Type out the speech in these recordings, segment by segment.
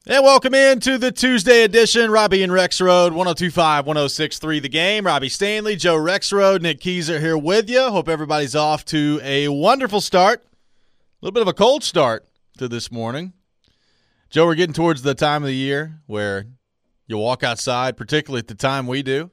And welcome into the Tuesday edition. Robbie and Rexrode, 102.5, 106.3 The Game. Robbie Stanley, Joe Rexrode, Nick Keyser here with you. Hope everybody's off to a wonderful start. A little bit of a cold start to this morning. Joe, we're getting towards the time of the year where you walk outside, particularly at the time we do,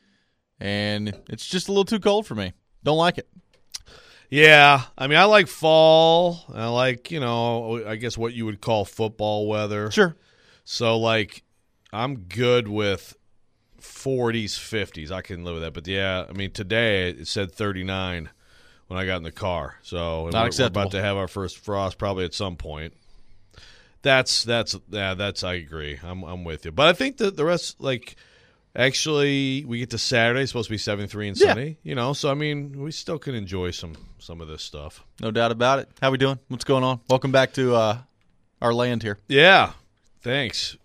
and it's just a little too cold for me. Don't like it. Yeah, I mean, I like fall. I like, I guess what you would call football weather. Sure. So, I'm good with 40s, 50s. I can live with that. But, yeah, I mean, today it said 39 when I got in the car. So, Not acceptable. We're about to have our first frost probably at some point. That's I agree. I'm with you. But I think that the rest, actually, we get to Saturday. It's supposed to be 73 and sunny. Yeah. So, I mean, we still can enjoy some of this stuff. No doubt about it. How we doing? What's going on? Welcome back to our land here. Yeah. Thanks.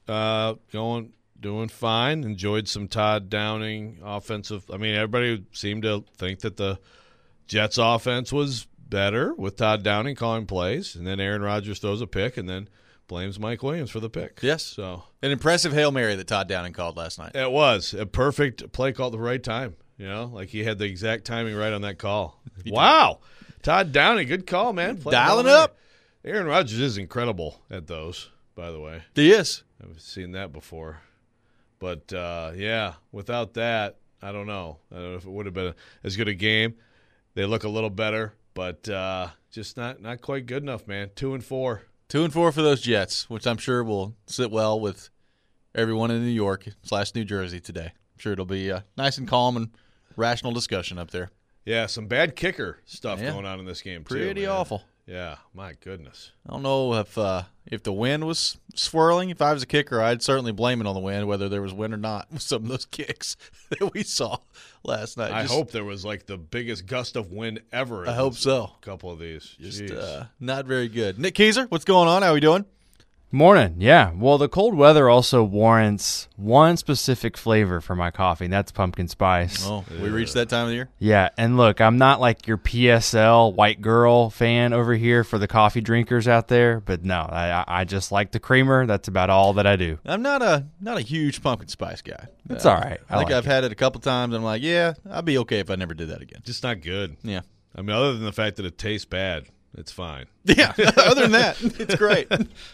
Doing fine. Enjoyed some Todd Downing offensive. I mean, everybody seemed to think that the Jets offense was better with Todd Downing calling plays, and then Aaron Rodgers throws a pick, and then blames Mike Williams for the pick. Yes. So an impressive Hail Mary that Todd Downing called last night. It was a perfect play call at the right time. He had the exact timing right on that call. Wow. Todd Downing, good call, man. Dialing up. Aaron Rodgers is incredible at those, by the way. He is. I've seen that before. But, without that, I don't know. I don't know if it would have been as good a game. They look a little better, but just not quite good enough, man. 2-4. 2-4 for those Jets, which I'm sure will sit well with everyone in New York / New Jersey today. I'm sure it'll be nice and calm and rational discussion up there. Yeah, some bad kicker stuff going on in this game, too. Pretty awful. Yeah, my goodness. I don't know if the wind was swirling. If I was a kicker, I'd certainly blame it on the wind, whether there was wind or not, with some of those kicks that we saw last night. I hope there was the biggest gust of wind ever. I hope so. A couple of these. Just not very good. Nick Keyser, what's going on? How are we doing? Morning. Yeah. Well, the cold weather also warrants one specific flavor for my coffee, and that's pumpkin spice. Oh, we reached that time of the year? Yeah. And look, I'm not like your PSL white girl fan over here for the coffee drinkers out there, but no, I just like the creamer. That's about all that I do. I'm not a huge pumpkin spice guy. It's all right. I think I've had it a couple times. I'm like, yeah, I'd be okay if I never did that again. Just not good. Yeah. I mean, other than the fact that it tastes bad, it's fine. Yeah. Other than that, it's great.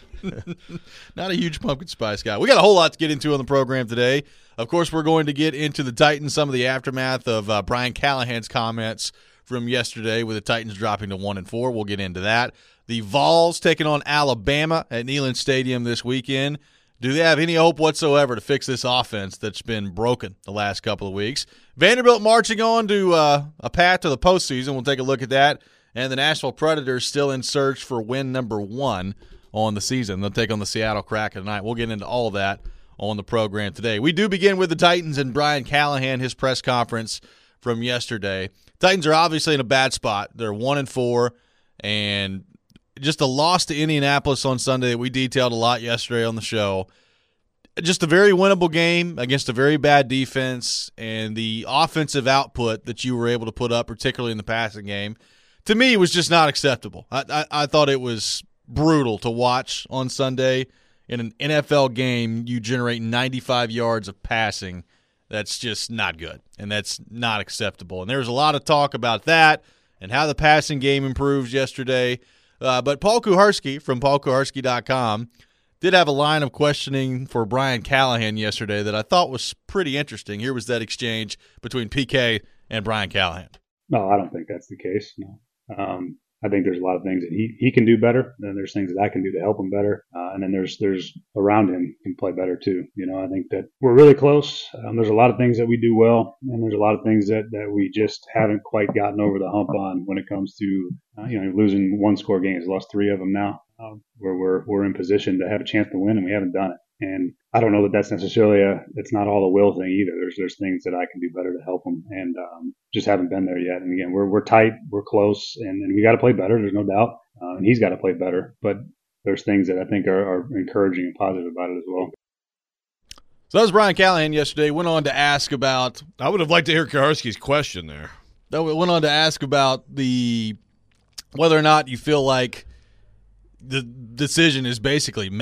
Not a huge pumpkin spice guy. We got a whole lot to get into on the program today. Of course, we're going to get into the Titans, some of the aftermath of Brian Callahan's comments from yesterday with the Titans dropping to 1-4. We'll get into that. The Vols taking on Alabama at Neyland Stadium this weekend. Do they have any hope whatsoever to fix this offense that's been broken the last couple of weeks? Vanderbilt marching on to a path to the postseason. We'll take a look at that. And the Nashville Predators still in search for win number 1 on the season. They'll take on the Seattle Kraken tonight. We'll get into all of that on the program today. We do begin with the Titans and Brian Callahan, his press conference from yesterday. Titans are obviously in a bad spot. They're 1-4, and just a loss to Indianapolis on Sunday that we detailed a lot yesterday on the show. Just a very winnable game against a very bad defense, and the offensive output that you were able to put up, particularly in the passing game, to me was just not acceptable. I thought it was brutal to watch on Sunday. In an NFL game, you generate 95 yards of passing. That's just not good, and that's not acceptable. And there was a lot of talk about that and how the passing game improves yesterday. But Paul Kuharsky from paulkuharsky.com did have a line of questioning for Brian Callahan yesterday that I thought was pretty interesting. Here was that exchange between PK and Brian Callahan. No, I don't think that's the case. No. I think there's a lot of things that he can do better. Then there's things that I can do to help him better. And then there's around him can play better too. I think that we're really close. There's a lot of things that we do well, and there's a lot of things that we just haven't quite gotten over the hump on when it comes to, losing one-score games. Lost 3 of them now, where we're in position to have a chance to win, and we haven't done it. And I don't know that that's necessarily it's not all a will thing either. There's things that I can do better to help them, and just haven't been there yet. And again, we're tight, we're close, and we got to play better. There's no doubt, and he's got to play better. But there's things that I think are encouraging and positive about it as well. So that was Brian Callahan yesterday. Went on to ask about. I would have liked to hear Kuharsky's question there. Went on to ask about whether or not you feel like the decision is basically made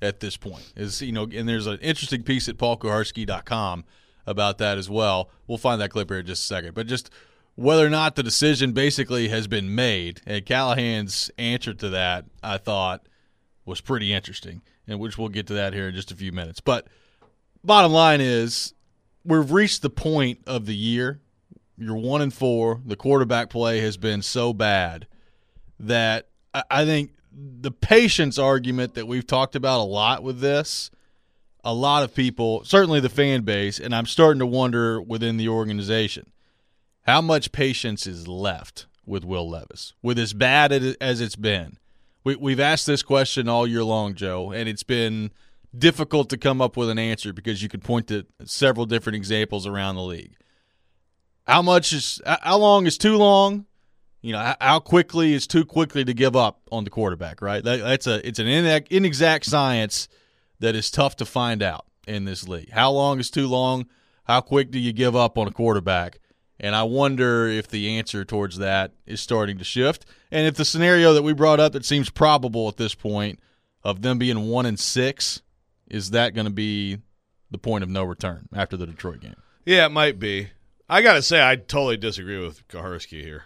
at this point. And there's an interesting piece at paulkuharsky.com about that as well. We'll find that clip here in just a second. But just whether or not the decision basically has been made, and Callahan's answer to that, I thought, was pretty interesting, and which we'll get to that here in just a few minutes. But bottom line is, we've reached the point of the year. You're 1-4. The quarterback play has been so bad that I think the patience argument that we've talked about a lot with this, a lot of people, certainly the fan base, and I'm starting to wonder within the organization, how much patience is left with Will Levis, with as bad as it's been. We've asked this question all year long, Joe, and it's been difficult to come up with an answer because you could point to several different examples around the league. How long is too long? How quickly is too quickly to give up on the quarterback, right? It's an inexact science that is tough to find out in this league. How long is too long? How quick do you give up on a quarterback? And I wonder if the answer towards that is starting to shift. And if the scenario that we brought up that seems probable at this point of them being 1-6, is that going to be the point of no return after the Detroit game? Yeah, it might be. I got to say, I totally disagree with Kuharsky here.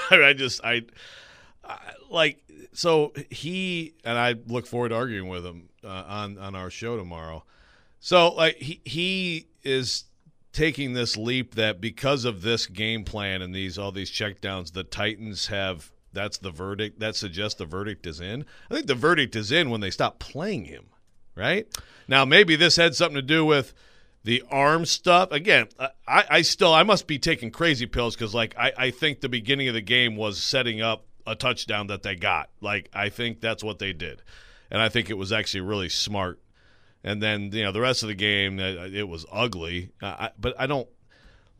So he, and I look forward to arguing with him on our show tomorrow. So, he is taking this leap that because of this game plan and all these checkdowns, the Titans have, that's the verdict. That suggests the verdict is in. I think the verdict is in when they stop playing him, right? Now, maybe this had something to do with the arm stuff. Again, I must be taking crazy pills because, I think the beginning of the game was setting up a touchdown that they got. I think that's what they did. And I think it was actually really smart. And then, the rest of the game, it was ugly. But I don't –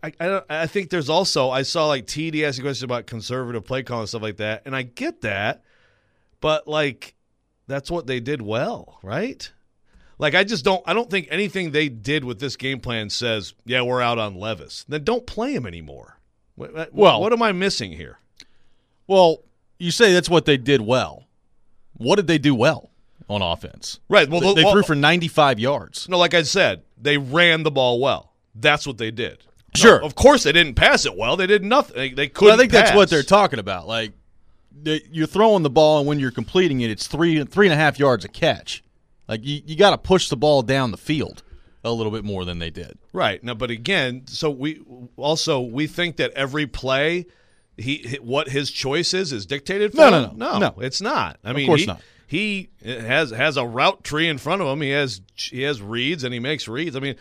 I think there's also – I saw, TD ask a question about conservative play calling and stuff like that, and I get that. But, that's what they did well, right? I don't think anything they did with this game plan says, yeah, we're out on Levis. Then don't play him anymore. What am I missing here? Well, you say that's what they did well. What did they do well on offense? Right. Well, they threw for 95 yards. No, like I said, they ran the ball well. That's what they did. Sure. No, of course they didn't pass it well. They did nothing. They couldn't I think pass. that's what they're talking about. You're throwing the ball, and when you're completing it, it's 3.5 yards a catch. You got to push the ball down the field a little bit more than they did. Right. Now, but again, so we think that every play – what his choice is dictated for him? No, it's not. I mean, of course not. He has a route tree in front of him. He has reads and he makes reads. I mean,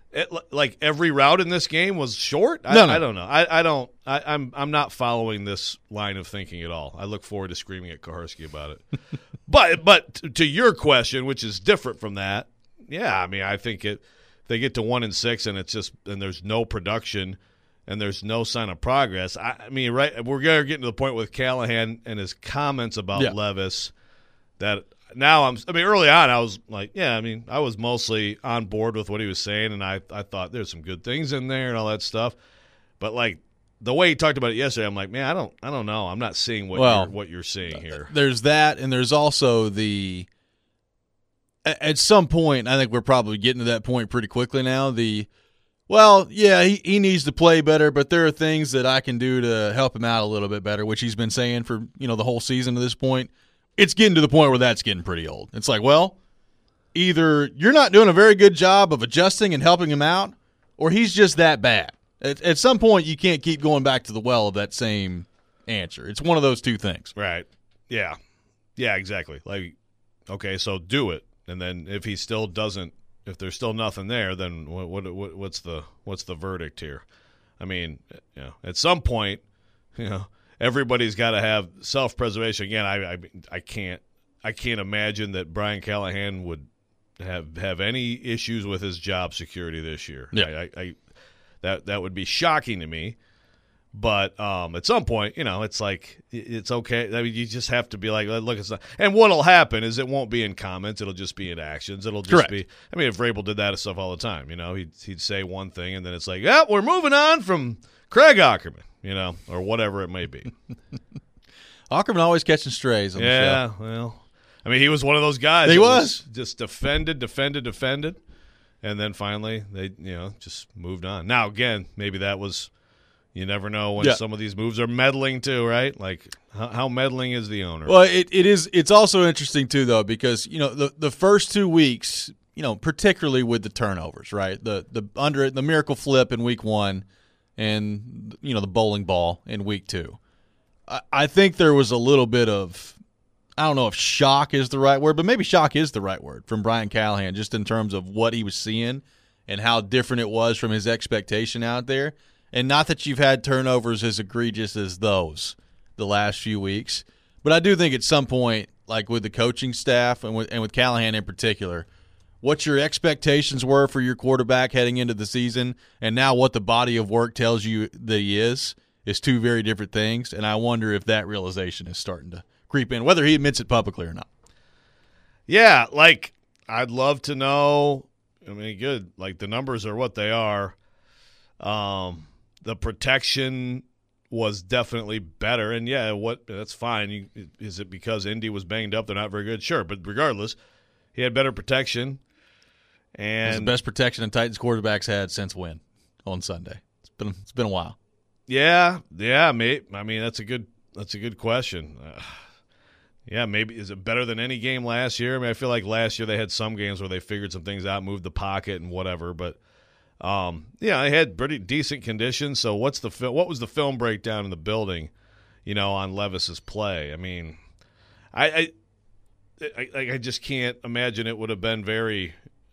every route in this game was short. I don't know. I'm not following this line of thinking at all. I look forward to screaming at Kuharsky about it. but to your question, which is different from that, yeah. I mean, I think they get to 1-6 and there's no production. And there's no sign of progress. I mean, right? We're going to get to the point with Callahan and his comments about Levis that now early on I was I was mostly on board with what he was saying, and I thought there's some good things in there and all that stuff. But the way he talked about it yesterday, I'm like, man, I don't know. I'm not seeing what you're seeing here. There's that, and there's also at some point, I think we're probably getting to that point pretty quickly now. He needs to play better, but there are things that I can do to help him out a little bit better, which he's been saying for the whole season to this point. It's getting to the point where that's getting pretty old. It's either you're not doing a very good job of adjusting and helping him out, or he's just that bad. At some point, you can't keep going back to the well of that same answer. It's one of those two things. Right. Yeah. Yeah, exactly. Okay, so do it. And then if he still doesn't, if there's still nothing there, then what's the verdict here? I mean, at some point, everybody's got to have self-preservation. Again, I can't imagine that Brian Callahan would have any issues with his job security this year. Yeah. That would be shocking to me. But at some point, it's it's okay. I mean, you just have to be like, look, it's not. And what'll happen is it won't be in comments. It'll just be in actions. It'll just be. I mean, if Vrabel did that stuff all the time, he'd say one thing, and then it's we're moving on from Craig Aukerman, or whatever it may be. Aukerman always catching strays on the show. Yeah, well, I mean, he was one of those guys. He was just defended, and then finally they just moved on. Now again, maybe that was. You never know when some of these moves are meddling too, right? Like how meddling is the owner? Well, it is. It's also interesting too, though, because the first 2 weeks, particularly with the turnovers, right? The miracle flip in week 1, and the bowling ball in week 2. I think there was a little bit of, I don't know if shock is the right word, but maybe shock is the right word from Brian Callahan, just in terms of what he was seeing and how different it was from his expectation out there. And not that you've had turnovers as egregious as those the last few weeks, but I do think at some point, like with the coaching staff and with Callahan in particular, what your expectations were for your quarterback heading into the season and now what the body of work tells you that he is two very different things. And I wonder if that realization is starting to creep in, whether he admits it publicly or not. Yeah, like I'd love to know. I mean, good. Like the numbers are what they are. The protection was definitely better, and that's fine. Is it because Indy was banged up? They're not very good, sure, but regardless, he had better protection. And it's the best protection the Titans quarterbacks had since when on Sunday? It's been a while. Yeah, mate. I mean, that's a good question. Maybe is it better than any game last year? I mean, I feel like last year they had some games where they figured some things out, moved the pocket and whatever, but. They had pretty decent conditions. So what was the film breakdown in the building, on Levis's play? I mean, I just can't imagine it would have been very,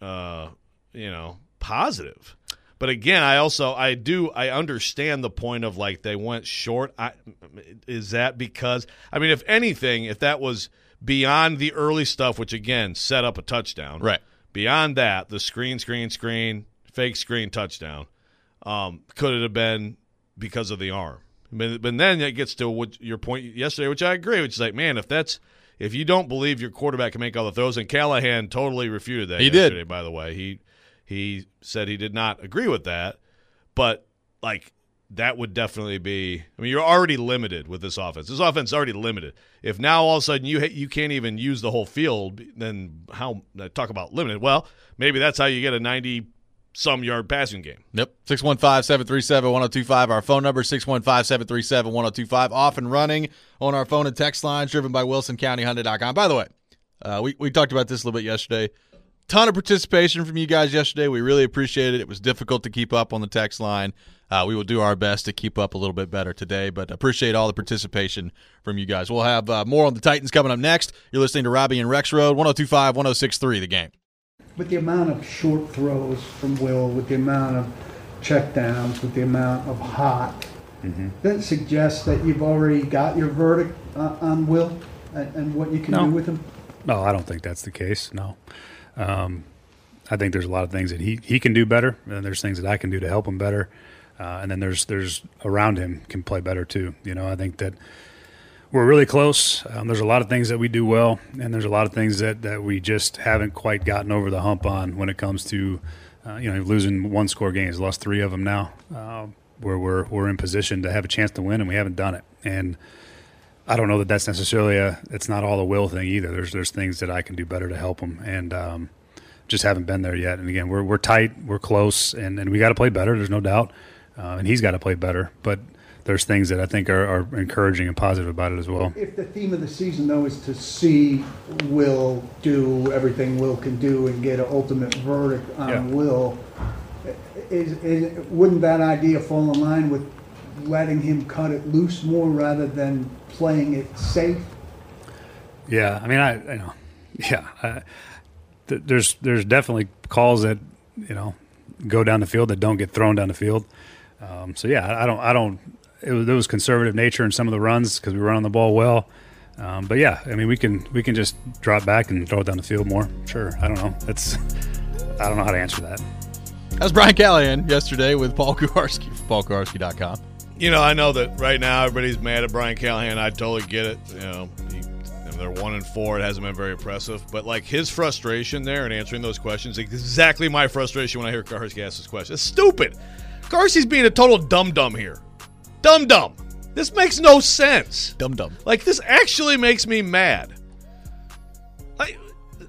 positive. But again, I understand the point of like they went short. Is that because, I mean, if anything, if that was beyond the early stuff, which again set up a touchdown, right? Beyond that, the screen. Fake screen touchdown. Could it have been because of the arm? But then it gets to what your point yesterday, which I agree, which is like, man, if you don't believe your quarterback can make all the throws, and Callahan totally refuted that yesterday, did. By the way. He said he did not agree with that, but like that would definitely be – I mean, you're already limited with this offense. This offense is already limited. If now all of a sudden you can't even use the whole field, then how – talk about limited. Well, maybe that's how you get a 90-some yard passing game. Yep. 615-737-1025. Our phone number, 615-737-1025. Off and running on our phone and text lines, driven by WilsonCountyHyundai.com. By the way, we talked about this a little bit yesterday. Ton of participation from you guys yesterday. We really appreciate it. It was difficult to keep up on the text line. We will do our best to keep up a little bit better today, but appreciate all the participation from you guys. We'll have more on the Titans coming up next. You're listening to Robbie and Rex Road, 102.5, 106.3, The Game. With the amount of short throws from Will, with the amount of checkdowns, with the amount of hot, that suggests that you've already got your verdict on Will and what you can do with him? No, I don't think that's the case, no. I think there's a lot of things that he can do better, and there's things that I can do to help him better. And then there's around him can play better too. I think that we're really close. There's a lot of things that we do well, and there's a lot of things that we just haven't quite gotten over the hump on when it comes to, losing one-score games. Lost 3 of them now, where we're in position to have a chance to win, and we haven't done it. And I don't know that that's necessarily it's not all a Will thing either. There's things that I can do better to help him, and just haven't been there yet. And again, we're tight, we're close, and we got to play better. There's no doubt. And he's got to play better, but there's things that I think are encouraging and positive about it as well. If the theme of the season, though, is to see Will do everything Will can do and get an ultimate verdict on Will, wouldn't that idea fall in line with letting him cut it loose more rather than playing it safe? Yeah, I mean, there's definitely calls that go down the field that don't get thrown down the field. I don't. It was conservative nature in some of the runs because we run on the ball well. But yeah, I mean, we can just drop back and throw it down the field more. Sure, I don't know. I don't know how to answer that. That was Brian Callahan yesterday with Paul Kuharsky from PaulKuharsky.com. I know that right now everybody's mad at Brian Callahan. I totally get it. They're 1-4. It hasn't been very impressive. But, like, his frustration there in answering those questions is exactly my frustration when I hear Kuharsky ask this question. It's stupid. Kuharsky's being a total dum-dum here. Dum-dum. This makes no sense. Dum-dum. Like, this actually makes me mad.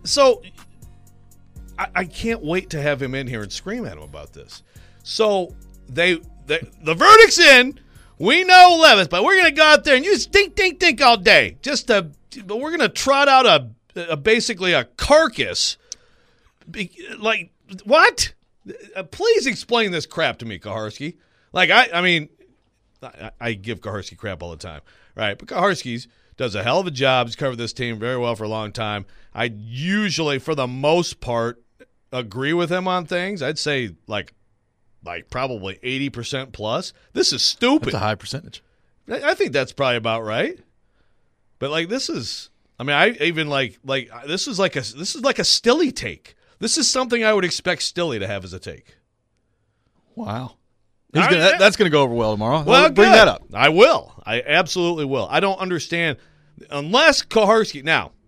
So I can't wait to have him in here and scream at him about this. So the verdict's in. We know Levis, but we're going to go out there and use dink all day. But we're going to trot out basically a carcass. Like, what? Please explain this crap to me, Kaharski. Like, I mean, I give Kaharski crap all the time, right? But Kaharski's does a hell of a job. He's covered this team very well for a long time. I usually, for the most part, agree with him on things. I'd say like probably 80% plus. This is stupid. That's a high percentage. I think that's probably about right. But like this is, I mean, I even like this is like a Stilly take. This is something I would expect Stilly to have as a take. Wow. That's going to go over well tomorrow. Well, bring that up. I will. I absolutely will. I don't understand unless Kaharski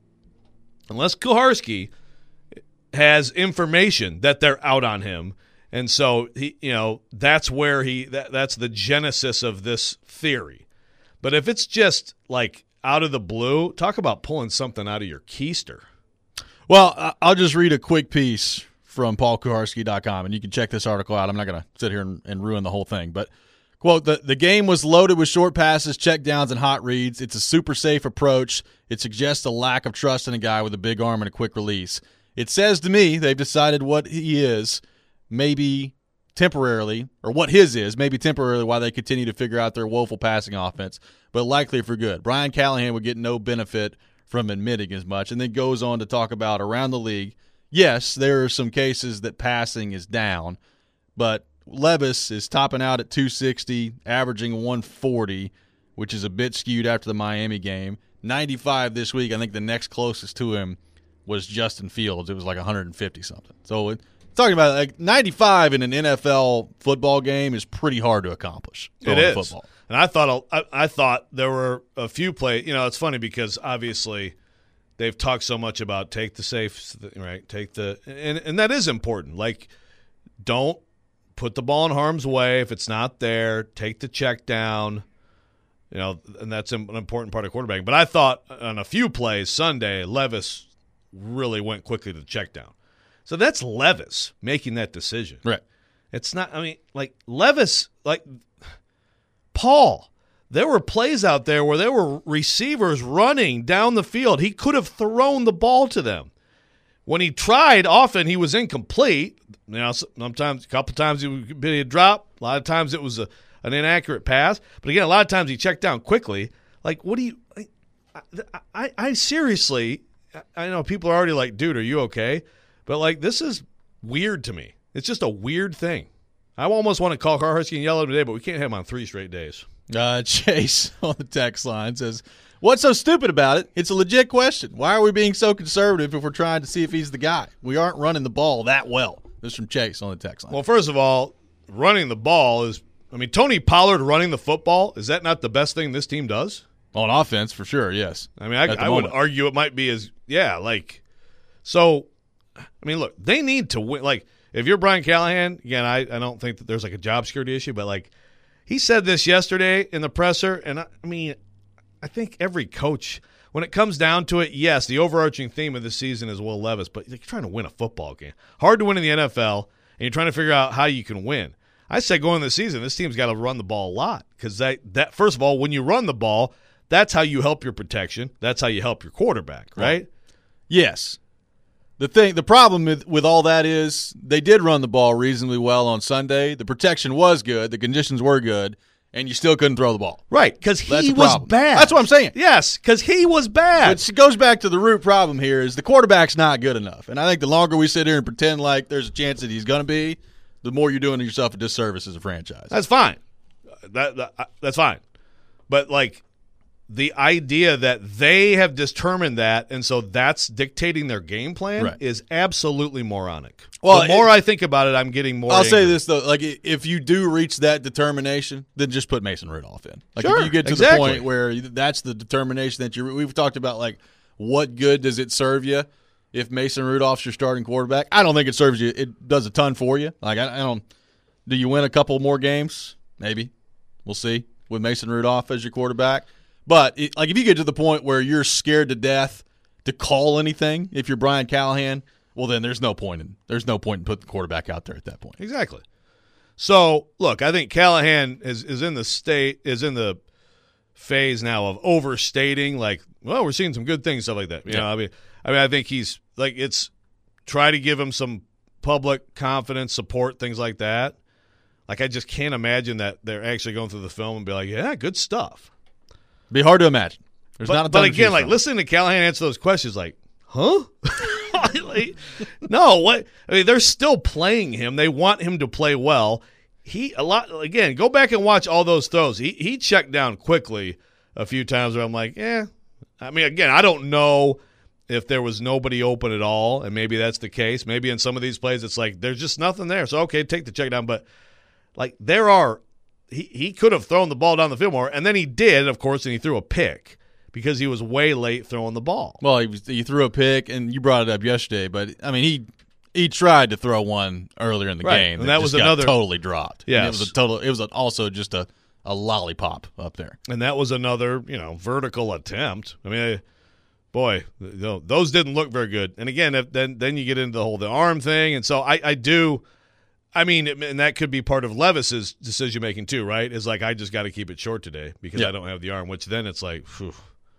has information that they're out on him, and so he, that's where that's the genesis of this theory. But if it's just like out of the blue, talk about pulling something out of your keister. Well, I'll just read a quick piece from paulkuharski.com, and you can check this article out. I'm not going to sit here and ruin the whole thing. But, quote, the game was loaded with short passes, check downs, and hot reads. It's a super safe approach. It suggests a lack of trust in a guy with a big arm and a quick release. It says to me they've decided what he is, maybe temporarily, or what his is, maybe temporarily, while they continue to figure out their woeful passing offense, but likely for good. Brian Callahan would get no benefit from admitting as much, and then goes on to talk about around the league. Yes, there are some cases that passing is down, but Levis is topping out at 260, averaging 140, which is a bit skewed after the Miami game. 95 this week. I think the next closest to him was Justin Fields. It was like 150-something. So talking about like 95 in an NFL football game is pretty hard to accomplish. It is. Football. And I thought there were a few plays. It's funny because obviously – they've talked so much about take the safe, right? And that is important. Like, don't put the ball in harm's way if it's not there. Take the check down, and that's an important part of quarterbacking. But I thought on a few plays Sunday, Levis really went quickly to the check down. So that's Levis making that decision. Right. It's not. I mean, like Levis, like Paul. There were plays out there where there were receivers running down the field. He could have thrown the ball to them. When he tried, often he was incomplete. Sometimes, a couple times he would be a drop. A lot of times it was an inaccurate pass. But again, a lot of times he checked down quickly. Like, what do you – I seriously – I know people are already like, dude, are you okay? But, like, this is weird to me. It's just a weird thing. I almost want to call Kaharski and yell at him today, but we can't have him on 3 straight days. Chase on the text line says, what's so stupid about it? It's a legit question. Why are we being so conservative if we're trying to see if he's the guy? We aren't running the ball that well. This is from Chase on the text line. Well, first of all, running the ball is – I mean, Tony Pollard running the football, is that not the best thing this team does? On offense, for sure, yes. I mean, I would argue it might be so, I mean, look, they need to win. Like, if you're Brian Callahan, again, I don't think that there's like a job security issue, but like, he said this yesterday in the presser, and I mean, I think every coach, when it comes down to it, yes, the overarching theme of this season is Will Levis, but you're trying to win a football game. Hard to win in the NFL, and you're trying to figure out how you can win. I said going into the season, this team's got to run the ball a lot because that first of all, when you run the ball, that's how you help your protection. That's how you help your quarterback, right? Yes. The problem with all that is they did run the ball reasonably well on Sunday. The protection was good. The conditions were good, and you still couldn't throw the ball. Right, because he was bad. That's what I'm saying. Yes, because he was bad. It goes back to the root problem here is the quarterback's not good enough. And I think the longer we sit here and pretend like there's a chance that he's going to be, the more you're doing yourself a disservice as a franchise. That's fine. That's fine. But, like, the idea that they have determined that, and so that's dictating their game plan is absolutely moronic. Well, the more I think about it, I'm getting more angry. Say this, though. Like, if you do reach that determination, then just put Mason Rudolph in. Like, sure, if you get to the point where that's the determination that we've talked about, like, what good does it serve you if Mason Rudolph's your starting quarterback? I don't think it serves you. It does a ton for you. Like, I don't – do you win a couple more games? Maybe. We'll see with Mason Rudolph as your quarterback. But, if you get to the point where you're scared to death to call anything if you're Brian Callahan, well, then there's no point in putting the quarterback out there at that point. Exactly. So, look, I think Callahan is in the phase now of overstating, like, well, we're seeing some good things, stuff like that. You know, I mean, I think he's like, it's try to give him some public confidence, support, things like that. Like, I just can't imagine that they're actually going through the film and be like, yeah, good stuff. Be hard to imagine. There's not a ton but to again, choose like, from. listening to Callahan answer those questions, like, huh? No, what? I mean, they're still playing him. They want him to play well. Again, go back and watch all those throws. He checked down quickly a few times where I'm like, yeah. I mean, again, I don't know if there was nobody open at all, and maybe that's the case. Maybe in some of these plays it's like there's just nothing there. So, okay, take the check down. But, like, he could have thrown the ball down the field more, and then he did, of course, and he threw a pick because he was way late throwing the ball. Well, he threw a pick, and you brought it up yesterday, but, I mean, he tried to throw one earlier in the game. And that was just got another totally dropped. Yes. It was also just a lollipop up there. And that was another, vertical attempt. I mean, boy, those didn't look very good. And again, then you get into the arm thing. And so and that could be part of Levis's decision making too, right? Is like, I just got to keep it short today because I don't have the arm, which then it's like, whew,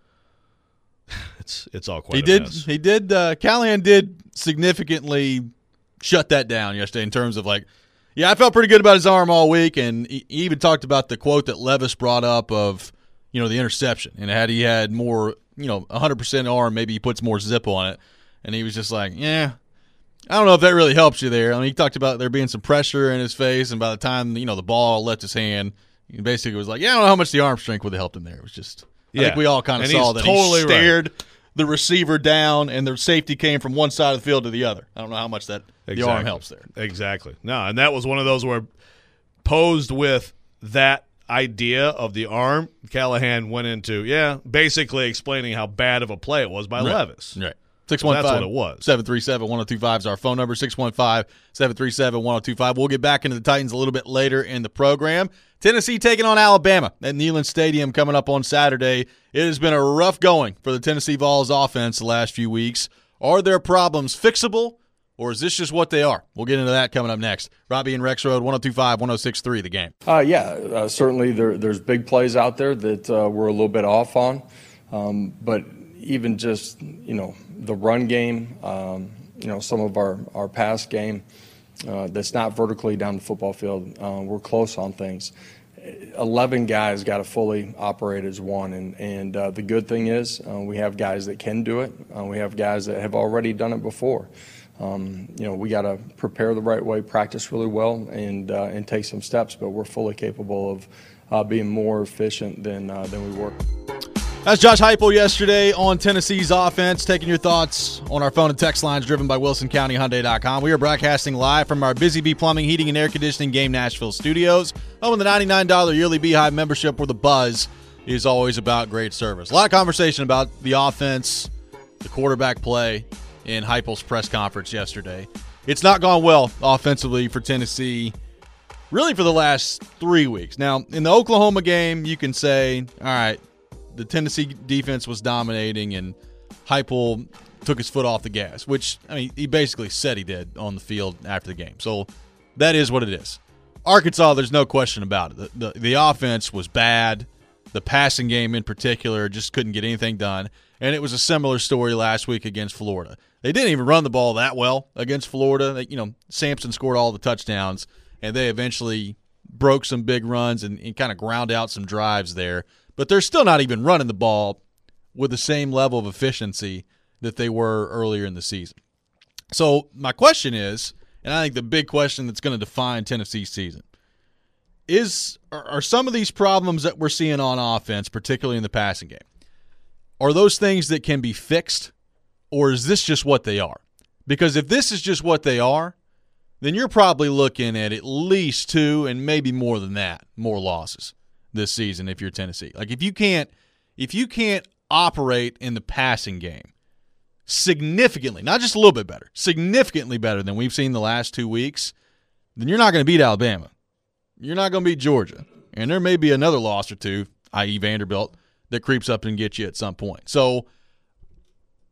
it's all quite a mess. Callahan did significantly shut that down yesterday in terms of like, yeah, I felt pretty good about his arm all week, and he even talked about the quote that Levis brought up of, the interception, and had he had more, 100% arm, maybe he puts more zip on it, and he was just like, yeah, I don't know if that really helps you there. I mean, he talked about there being some pressure in his face, and by the time, the ball left his hand, he basically was like, yeah, I don't know how much the arm strength would have helped him there. It was just, I think we all kind of saw that totally he stared the receiver down, and the safety came from one side of the field to the other. I don't know how much the arm helps there. Exactly. No, and that was one of those where, posed with that idea of the arm, Callahan went into, basically explaining how bad of a play it was by Levis. Right. 615, that's what it was. 737-1025 is our phone number, 615-737-1025. We'll get back into the Titans a little bit later in the program. Tennessee taking on Alabama at Neyland Stadium coming up on Saturday. It has been a rough going for the Tennessee Vols offense the last few weeks. Are their problems fixable, or is this just what they are? We'll get into that coming up next. Robbie and Rex Road, 102.5, 106.3, The Game. Certainly there's big plays out there that we're a little bit off on. But even just, the run game, some of our pass game that's not vertically down the football field, we're close on things. 11 guys got to fully operate as one, and the good thing is we have guys that can do it. We have guys that have already done it before. We got to prepare the right way, practice really well, and take some steps, but we're fully capable of being more efficient than we were. That's Josh Heupel yesterday on Tennessee's offense, taking your thoughts on our phone and text lines driven by WilsonCountyHyundai.com. We are broadcasting live from our Busy Bee Plumbing, Heating, and Air Conditioning Game Nashville studios. Home of the $99 yearly Beehive membership, where the buzz is always about great service. A lot of conversation about the offense, the quarterback play in Heupel's press conference yesterday. It's not gone well offensively for Tennessee, really for the last 3 weeks. Now, in the Oklahoma game, you can say, all right, the Tennessee defense was dominating and Heupel took his foot off the gas, which, he basically said he did on the field after the game. So that is what it is. Arkansas, there's no question about it. The offense was bad. The passing game in particular just couldn't get anything done. And it was a similar story last week against Florida. They didn't even run the ball that well against Florida. Sampson scored all the touchdowns, and they eventually broke some big runs and kind of ground out some drives there. But they're still not even running the ball with the same level of efficiency that they were earlier in the season. So my question is, and I think the big question that's going to define Tennessee's season, are some of these problems that we're seeing on offense, particularly in the passing game, are those things that can be fixed, or is this just what they are? Because if this is just what they are, then you're probably looking at least 2 and maybe more than that, more losses this season if you're Tennessee. Like if you can't operate in the passing game significantly, not just a little bit better, significantly better than we've seen the last 2 weeks, then you're not going to beat Alabama. You're not going to beat Georgia. And there may be another loss or two, i.e. Vanderbilt, that creeps up and gets you at some point. So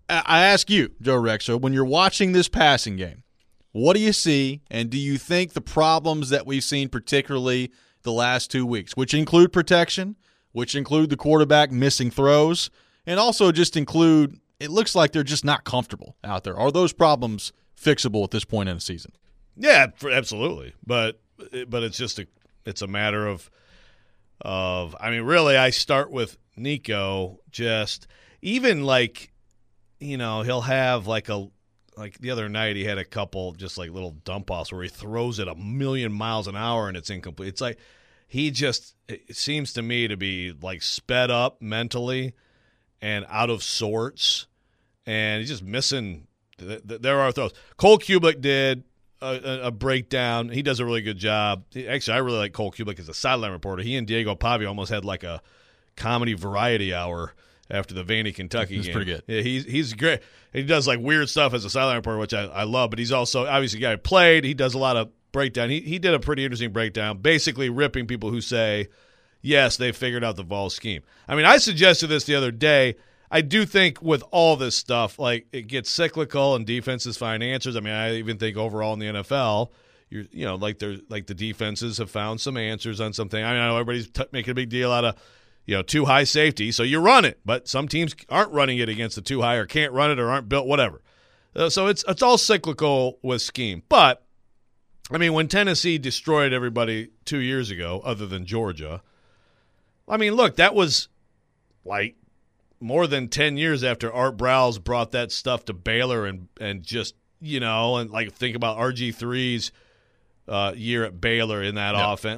I ask you, Joe Rexo, when you're watching this passing game, what do you see, and do you think the problems that we've seen, particularly the last 2 weeks, which include protection, which include the quarterback missing throws, and also just include it looks like they're just not comfortable out there. Are those problems fixable at this point in the season? Yeah, absolutely. But it's a matter of I mean, really, I start with Nico. Just even like, he'll have like the other night he had a couple just like little dump offs where he throws it 1,000,000 miles an hour and it's incomplete. It's like it seems to me to be like sped up mentally and out of sorts, and he's just missing. There are throws. Cole Kublik did a breakdown. He does a really good job. Actually, I really like Cole Kublik as a sideline reporter. He and Diego Pavia almost had like a comedy variety hour after the Vandy, Kentucky game. It's pretty good. Yeah, he's great. He does like weird stuff as a sideline reporter, which I love, but he's also obviously a guy who played. He does a lot of breakdown. He did a pretty interesting breakdown, basically ripping people who say, yes, they figured out the Vol scheme. I mean, I suggested this the other day. I do think with all this stuff, like it gets cyclical and defenses find answers. I mean, I even think overall in the NFL, the defenses have found some answers on something. I mean, I know everybody's making a big deal out of, too high safety, so you run it. But some teams aren't running it against the too high or can't run it or aren't built, whatever. So it's all cyclical with scheme. But, I mean, when Tennessee destroyed everybody 2 years ago, other than Georgia, I mean, look, that was like more than 10 years after Art Browse brought that stuff to Baylor and just, and like think about RG3's year at Baylor in that offense.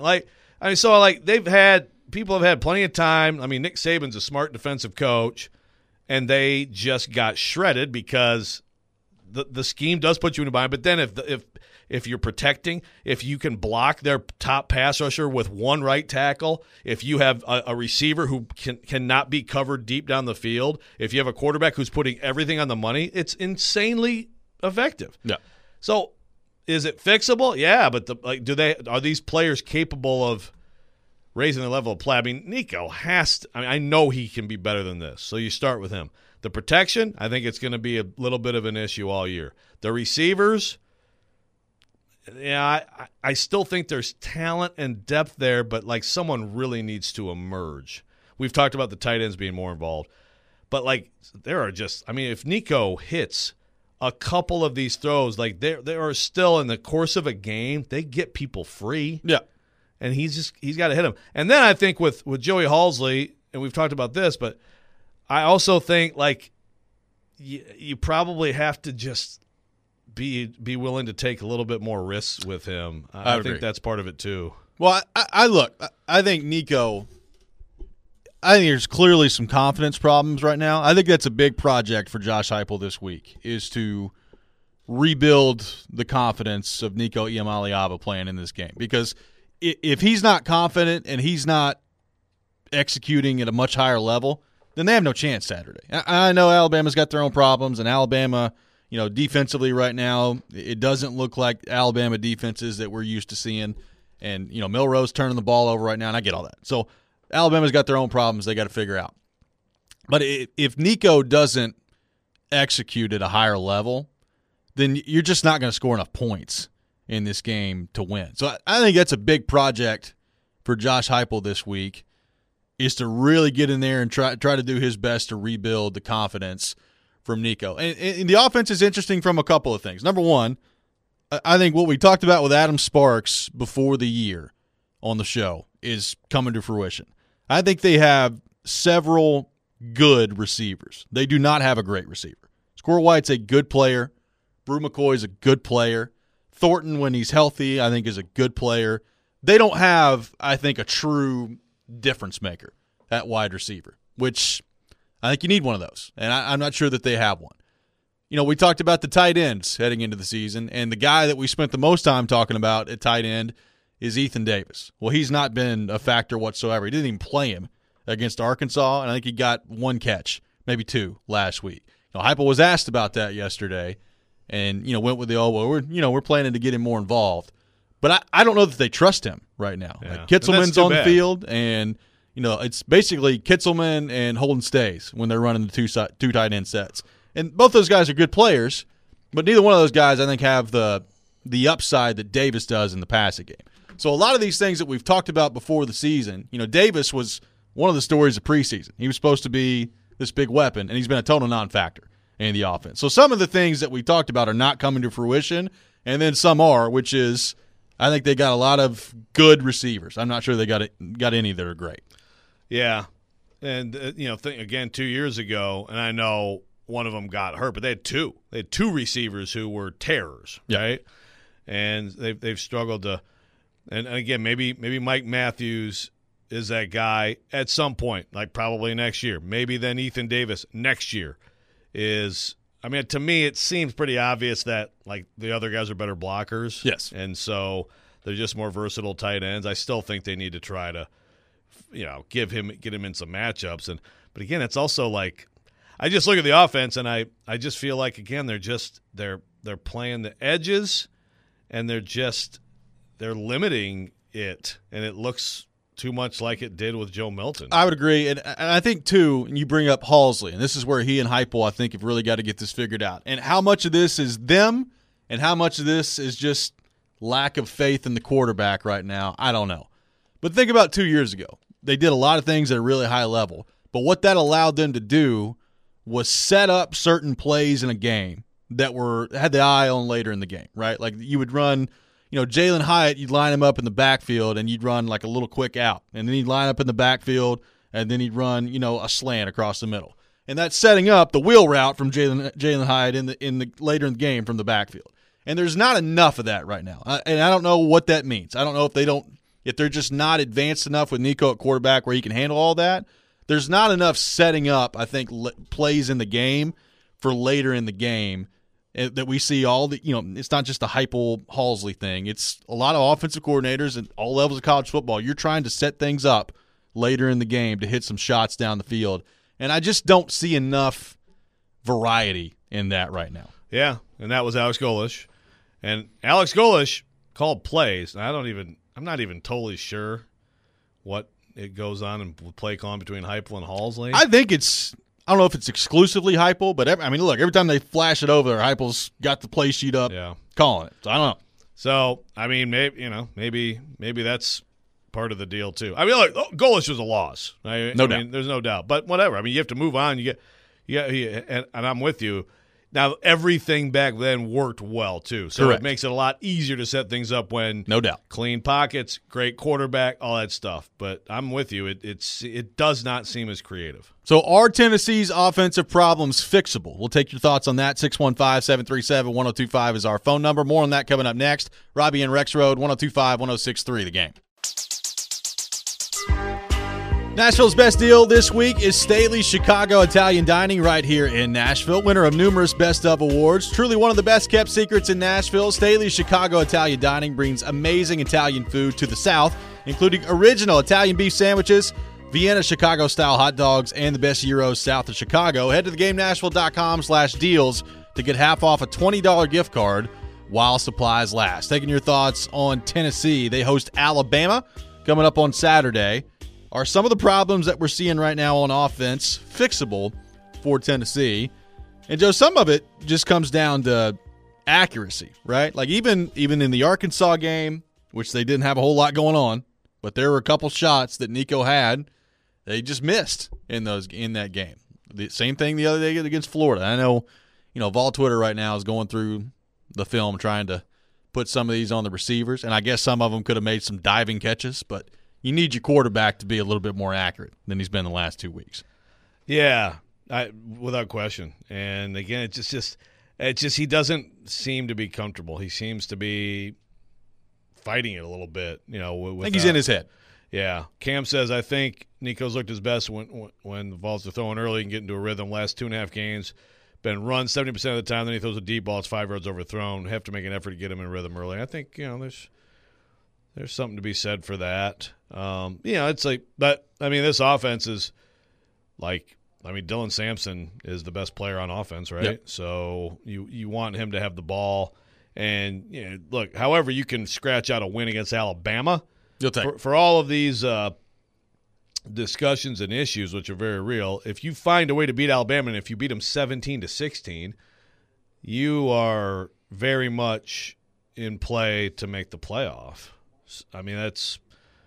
People have had plenty of time. I mean, Nick Saban's a smart defensive coach, and they just got shredded because the scheme does put you in a bind. But then if you're protecting, if you can block their top pass rusher with one right tackle, if you have a receiver who cannot be covered deep down the field, if you have a quarterback who's putting everything on the money, it's insanely effective. Yeah. So is it fixable? Yeah, but are these players capable of raising the level of play? I mean, Nico I know he can be better than this. So you start with him. The protection, I think it's going to be a little bit of an issue all year. The receivers, yeah, I still think there's talent and depth there, but like someone really needs to emerge. We've talked about the tight ends being more involved, but like there are if Nico hits a couple of these throws, like they are still in the course of a game, they get people free. Yeah. And he's got to hit him. And then I think with Joey Halsley, and we've talked about this, but I also think like you probably have to just be willing to take a little bit more risks with him. I think that's part of it too. Well, I think Nico, I think there's clearly some confidence problems right now. I think that's a big project for Josh Heupel this week, is to rebuild the confidence of Nico Iamaleava playing in this game. Because if he's not confident and he's not executing at a much higher level, then they have no chance Saturday. I know Alabama's got their own problems, and Alabama, defensively right now, it doesn't look like Alabama defenses that we're used to seeing. And, Milrose turning the ball over right now, and I get all that. So Alabama's got their own problems they got to figure out. But if Nico doesn't execute at a higher level, then you're just not going to score enough points in this game to win. So I think that's a big project for Josh Heupel this week, is to really get in there and try to do his best to rebuild the confidence from Nico. And the offense is interesting from a couple of things. Number one, I think what we talked about with Adam Sparks before the year on the show is coming to fruition. I think they have several good receivers. They do not have a great receiver. Squirrel White's a good player. Brew McCoy's a good player. Thornton, when he's healthy, I think is a good player. They don't have, I think, a true difference maker at wide receiver, which I think you need one of those, and I'm not sure that they have one. We talked about the tight ends heading into the season, and the guy that we spent the most time talking about at tight end is Ethan Davis. Well, he's not been a factor whatsoever. He didn't even play him against Arkansas, and I think he got one catch, maybe two, last week. Heupel was asked about that yesterday, and went with we're planning to get him more involved. But I don't know that they trust him right now. Yeah. Like Kitzelman's on the field, and it's basically Kitzelman and Holden Stays when they're running the two tight end sets. And both those guys are good players, but neither one of those guys, I think, have the upside that Davis does in the passing game. So a lot of these things that we've talked about before the season, Davis was one of the stories of preseason. He was supposed to be this big weapon, and he's been a total non-factor in the offense. So some of the things that we talked about are not coming to fruition, and then some are, which is I think they got a lot of good receivers. I'm not sure they got any that are great. Yeah. And, again, 2 years ago, and I know one of them got hurt, but they had two. They had two receivers who were terrors, right? And they've struggled to – and again, maybe Mike Matthews is that guy at some point, like probably next year. Maybe then Ethan Davis next year is – I mean, to me, it seems pretty obvious that, like, the other guys are better blockers. Yes. And so they're just more versatile tight ends. I still think they need to try to, get him in some matchups. But again, it's also like, I just look at the offense and I just feel like, again, they're playing the edges and they're limiting it, and it looks too much like it did with Joe Milton. I would agree, and I think, too, and you bring up Halsley, and this is where he and Heupel, I think, have really got to get this figured out. And how much of this is them and how much of this is just lack of faith in the quarterback right now, I don't know. But think about 2 years ago. They did a lot of things at a really high level, but what that allowed them to do was set up certain plays in a game that had the eye on later in the game, right? Like you would run – Jalen Hyatt, you'd line him up in the backfield and you'd run like a little quick out. And then he'd line up in the backfield and then he'd run, a slant across the middle. And that's setting up the wheel route from Jalen Hyatt in the later in the game from the backfield. And there's not enough of that right now. And I don't know what that means. I don't know if they're just not advanced enough with Nico at quarterback where he can handle all that. There's not enough setting up, I think, plays in the game for later in the game that we see all the, it's not just the Heupel Halsley thing. It's a lot of offensive coordinators at all levels of college football. You're trying to set things up later in the game to hit some shots down the field. And I just don't see enough variety in that right now. Yeah, and that was Alex Golesh. And Alex Golesh called plays. And I'm not even totally sure what it goes on in play calling between Heupel and Halsley. I think I don't know if it's exclusively Heupel, but every time they flash it over there, Heupel's got the play sheet up, calling it. So I don't know. So maybe that's part of the deal too. Golesh was a loss. No doubt. There's no doubt. But whatever. You have to move on. And I'm with you. Now, everything back then worked well, too. So Correct. It makes it a lot easier to set things up when no doubt. Clean pockets, great quarterback, all that stuff. But I'm with you. It does not seem as creative. So are Tennessee's offensive problems fixable? We'll take your thoughts on that. 615-737-1025 is our phone number. More on that coming up next. Robbie and Rex Road, 1025-1063, The Game. Nashville's best deal this week is Staley's Chicago Italian Dining right here in Nashville. Winner of numerous Best Of awards. Truly one of the best-kept secrets in Nashville, Staley's Chicago Italian Dining brings amazing Italian food to the South, including original Italian beef sandwiches, Vienna Chicago-style hot dogs, and the best gyros south of Chicago. Head to thegamenashville.com/deals to get half off a $20 gift card while supplies last. Taking your thoughts on Tennessee. They host Alabama coming up on Saturday. Are some of the problems that we're seeing right now on offense fixable for Tennessee? And, Joe, some of it just comes down to accuracy, right? Like even in the Arkansas game, which they didn't have a whole lot going on, but there were a couple shots that Nico had, they just missed in that game. The same thing the other day against Florida. I know, Vol Twitter right now is going through the film trying to put some of these on the receivers, and I guess some of them could have made some diving catches, but you need your quarterback to be a little bit more accurate than he's been the last 2 weeks. Yeah, without question. And again, it's just he doesn't seem to be comfortable. He seems to be fighting it a little bit. I think he's in his head. Yeah. Cam says, I think Nico's looked his best when the Vols are throwing early and get into a rhythm. Last 2.5 games, been run 70% of the time. Then he throws a deep ball. It's 5 yards overthrown. Have to make an effort to get him in rhythm early. I think, there's something to be said for that. It's like, but this offense is like, Dylan Sampson is the best player on offense, right? Yep. So you want him to have the ball, and look, however you can scratch out a win against Alabama, You'll take for all of these discussions and issues, which are very real. If you find a way to beat Alabama, and if you beat them 17-16, you are very much in play to make the playoff. I mean, that's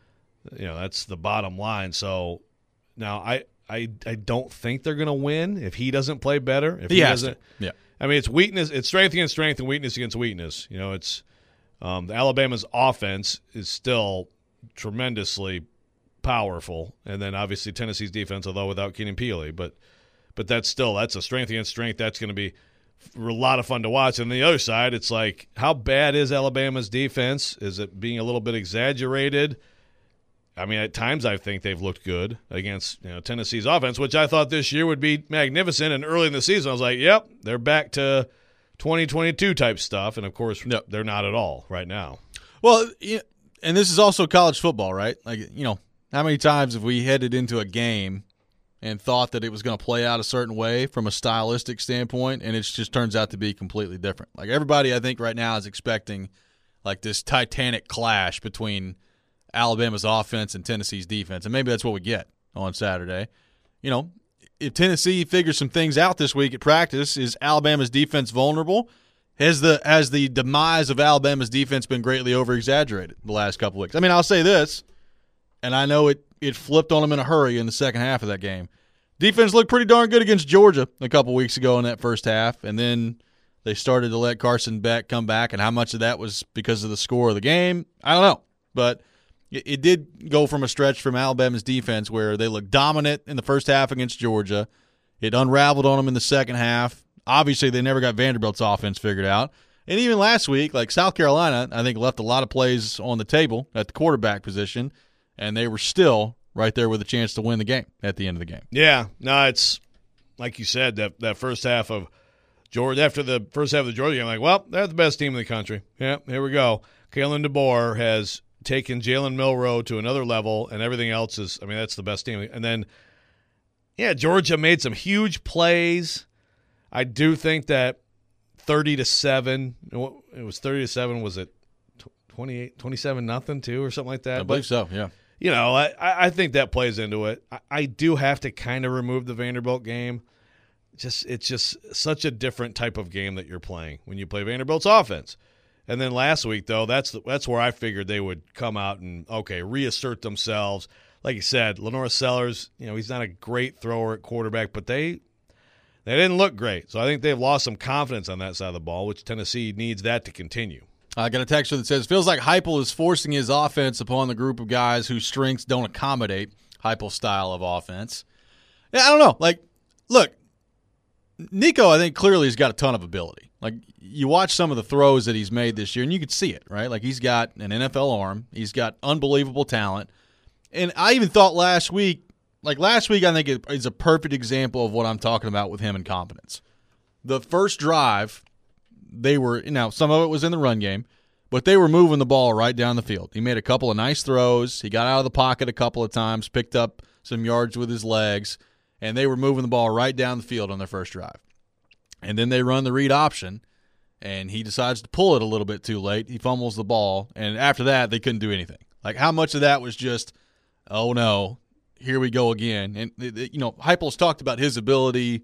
the bottom line. So now I don't think they're going to win if he doesn't play better. If he doesn't, yeah. I mean, it's strength against strength and weakness against weakness. It's the Alabama's offense is still tremendously powerful, and then obviously Tennessee's defense, although without Keenan Peele, but that's a strength against strength. That's going to be a lot of fun to watch. And the other side, it's like, how bad is Alabama's defense? Is it being a little bit exaggerated? I mean, at times I think they've looked good against Tennessee's offense, which I thought this year would be magnificent. And early in the season, I was like, yep, they're back to 2022 type stuff. And, of course, they're not at all right now. Well, and this is also college football, right? Like, how many times have we headed into a game and thought that it was going to play out a certain way from a stylistic standpoint, and it just turns out to be completely different. Like, everybody, I think, right now is expecting, like, this titanic clash between Alabama's offense and Tennessee's defense, and maybe that's what we get on Saturday. If Tennessee figures some things out this week at practice, is Alabama's defense vulnerable? Has the demise of Alabama's defense been greatly over-exaggerated the last couple weeks? I mean, I'll say this, and I know it flipped on them in a hurry in the second half of that game. Defense looked pretty darn good against Georgia a couple weeks ago in that first half, and then they started to let Carson Beck come back, and how much of that was because of the score of the game, I don't know. But it did go from a stretch from Alabama's defense where they looked dominant in the first half against Georgia. It unraveled on them in the second half. Obviously, they never got Vanderbilt's offense figured out. And even last week, like South Carolina, I think left a lot of plays on the table at the quarterback position, and they were still right there with a chance to win the game at the end of the game. Yeah. No, it's like you said, that first half of Georgia, after the first half of the Georgia game, like, well, they're the best team in the country. Yeah, here we go. Kalen DeBoer has taken Jalen Milroe to another level, and everything else is, I mean, that's the best team. And then, Georgia made some huge plays. I do think that 30-7, it was 30-7, was it 27-0 too or something like that? I believe so, yeah. I think that plays into it. I do have to kind of remove the Vanderbilt game. It's just such a different type of game that you're playing when you play Vanderbilt's offense. And then last week, though, that's where I figured they would come out and, reassert themselves. Like you said, Lenore Sellers, he's not a great thrower at quarterback, but they didn't look great. So I think they've lost some confidence on that side of the ball, which Tennessee needs that to continue. I got a text that says, feels like Heupel is forcing his offense upon the group of guys whose strengths don't accommodate Heupel's style of offense. Yeah, I don't know. Like, look, Nico, I think, clearly has got a ton of ability. Like, you watch some of the throws that he's made this year, and you could see it, right? Like, he's got an NFL arm. He's got unbelievable talent. And I even thought last week, I think is a perfect example of what I'm talking about with him and confidence. The first drive, they were, some of it was in the run game, but they were moving the ball right down the field. He made a couple of nice throws. He got out of the pocket a couple of times, picked up some yards with his legs, and they were moving the ball right down the field on their first drive. And then they run the read option, and he decides to pull it a little bit too late. He fumbles the ball, and after that, they couldn't do anything. Like, how much of that was just, oh, no, here we go again. And, Heupel's talked about his ability,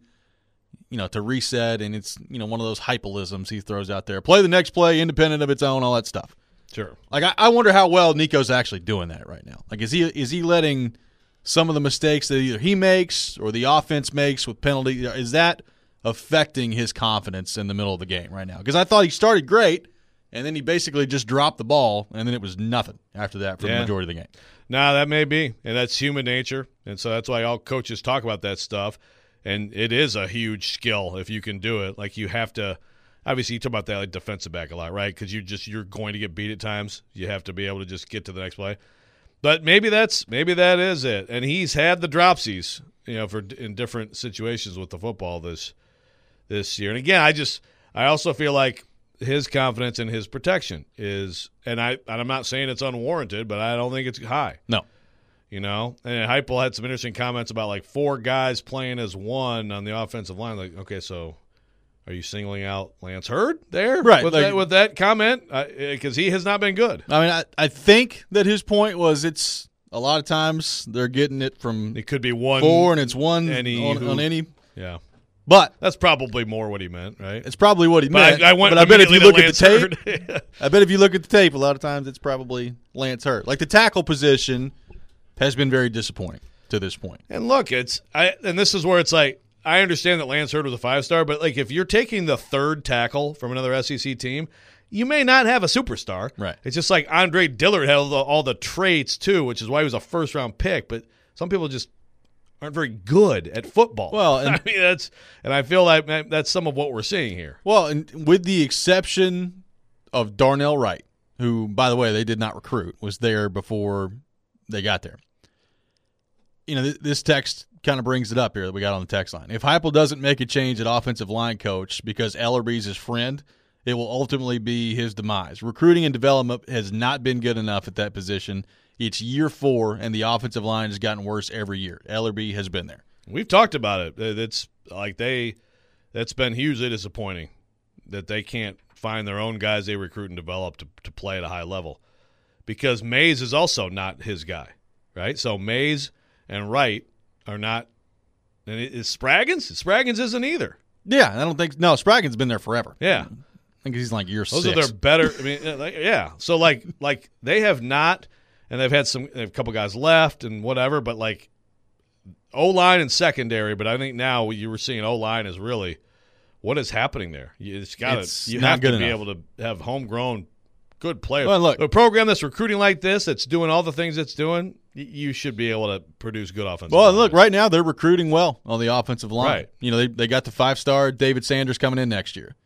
to reset, and it's, one of those Heupelisms he throws out there. Play the next play, independent of its own, all that stuff. Sure. Like, I wonder how well Nico's actually doing that right now. Like, is he letting some of the mistakes that either he makes or the offense makes with penalty, is that affecting his confidence in the middle of the game right now? Because I thought he started great, and then he basically just dropped the ball, and then it was nothing after that for the majority of the game. No, that may be, and that's human nature, and so that's why all coaches talk about that stuff, and it is a huge skill if you can do it. Like, you have to – obviously, you talk about that like defensive back a lot, right? Because you're going to get beat at times. You have to be able to just get to the next play. But maybe that is it, and he's had the dropsies, in different situations with the football this year. And again, I also feel like his confidence in his protection is, and I'm not saying it's unwarranted, but I don't think it's high. No. And Heupel had some interesting comments about like 4 guys playing as one on the offensive line. Like, okay, so are you singling out Lance Hurd there? Right. With that comment? Because he has not been good. I mean, I think that his point was it's A lot of times they're getting it from It could be one 4, and it's one any on any. Yeah. But That's probably more what he meant, right? it's probably what he meant. I went but I bet if you immediately look to at the Lance tape, Hurd. I bet if you look at the tape, a lot of times it's probably Lance Hurd. Like the tackle position has been very disappointing to this point. And look, and this is where it's like, I understand that Lance Hurd was a 5-star, but like if you're taking the third tackle from another SEC team, you may not have a superstar. Right. It's just like Andre Dillard had all the traits too, which is why he was a first-round pick. But some people just aren't very good at football. Well, and- I mean and I feel like that's some of what we're seeing here. Well, and with the exception of Darnell Wright, who, by the way, they did not recruit, was there before they got there. You know, this text kind of brings it up here that we got on the text line. If Heupel doesn't make a change at offensive line coach because Ellerby's his friend, it will ultimately be his demise. Recruiting and development has not been good enough at that position. It's year 4, and the offensive line has gotten worse every year. Ellerby has been there. We've talked about it. It's like that's been hugely disappointing that they can't find their own guys they recruit and develop to play at a high level, because Mays is also not his guy, right? So Mays and Wright are not, and is Spraggins? Spraggins isn't either. Yeah, I don't think – no, Spraggin's been there forever. Yeah. I think he's like year 6. Those are their better. I mean, yeah. So like they have not, and they have a couple guys left and whatever. But like O-line and secondary. But I think now you were seeing O-line is really what is happening there. You not have good to be enough. able to have homegrown good players. Well, look, a program that's recruiting like this, that's doing all the things it's doing, you should be able to produce good offensive. Well, line. look, right now they're recruiting well on the offensive line. Right. You know, they got the 5-star David Sanders coming in next year.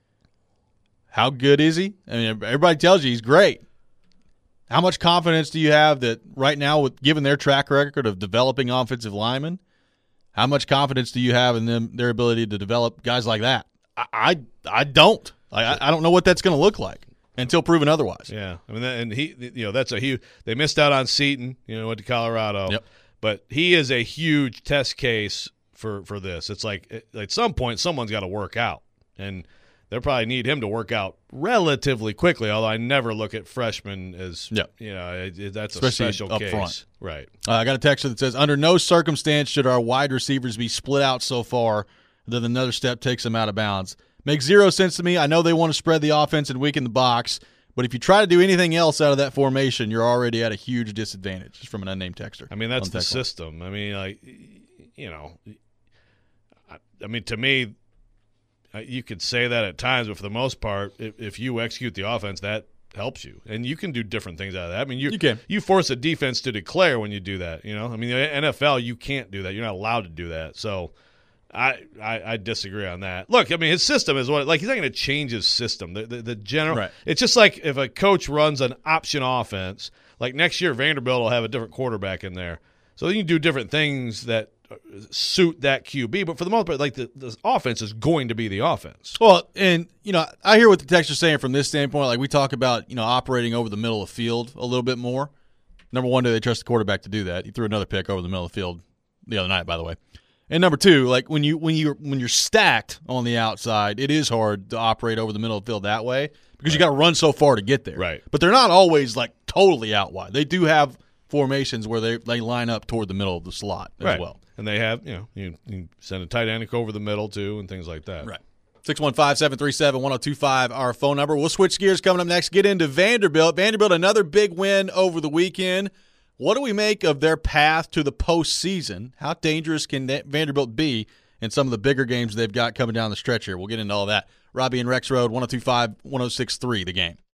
How good is he? I mean, everybody tells you he's great. How much confidence do you have that right now, with given their track record of developing offensive linemen, how much confidence do you have in them, their ability to develop guys like that? I don't. I don't know what that's going to look like until proven otherwise. Yeah, I mean, and that's a huge. They missed out on Seton. Went to Colorado. Yep. But he is a huge test case for this. It's like at some point someone's got to work out, and they'll probably need him to work out relatively quickly. Although I never look at freshmen as that's Especially a special up case, front. right? I got a text that says, under no circumstance should our wide receivers be split out so far that another step takes them out of bounds. Makes zero sense to me. I know they want to spread the offense and weaken the box, but if you try to do anything else out of that formation, you're already at a huge disadvantage. It's from an unnamed texter. I mean, that's on the text line. system. I mean, to me, you could say that at times, but for the most part, if you execute the offense, that helps you, and you can do different things out of that. I mean, you can. You force a defense to declare when you do that. I mean, the NFL, you can't do that. You're not allowed to do that. So, I disagree on that. Look, I mean, his system is he's not going to change his system. The general, Right. It's just like if a coach runs an option offense, like next year Vanderbilt will have a different quarterback in there, so you can do different things that suit that QB. But for the most part, like the offense is going to be the offense. Well, and, I hear what the texter's saying from this standpoint. Like we talk about, operating over the middle of the field a little bit more. Number one, do they trust the quarterback to do that? He threw another pick over the middle of the field the other night, by the way. And number two, like when you're stacked on the outside, it is hard to operate over the middle of the field that way because you got to run so far to get there. Right. But they're not always like totally out wide. They do have formations where they line up toward the middle of the slot as well. And they have, you send a tight end over the middle too, and things like that. Right. 615-737-1025, our phone number. We'll switch gears coming up next. Get into Vanderbilt. Vanderbilt, another big win over the weekend. What do we make of their path to the postseason? How dangerous can Vanderbilt be in some of the bigger games they've got coming down the stretch here? We'll get into all that. Robbie and Rex Road, 102.5, 106.3, The Game.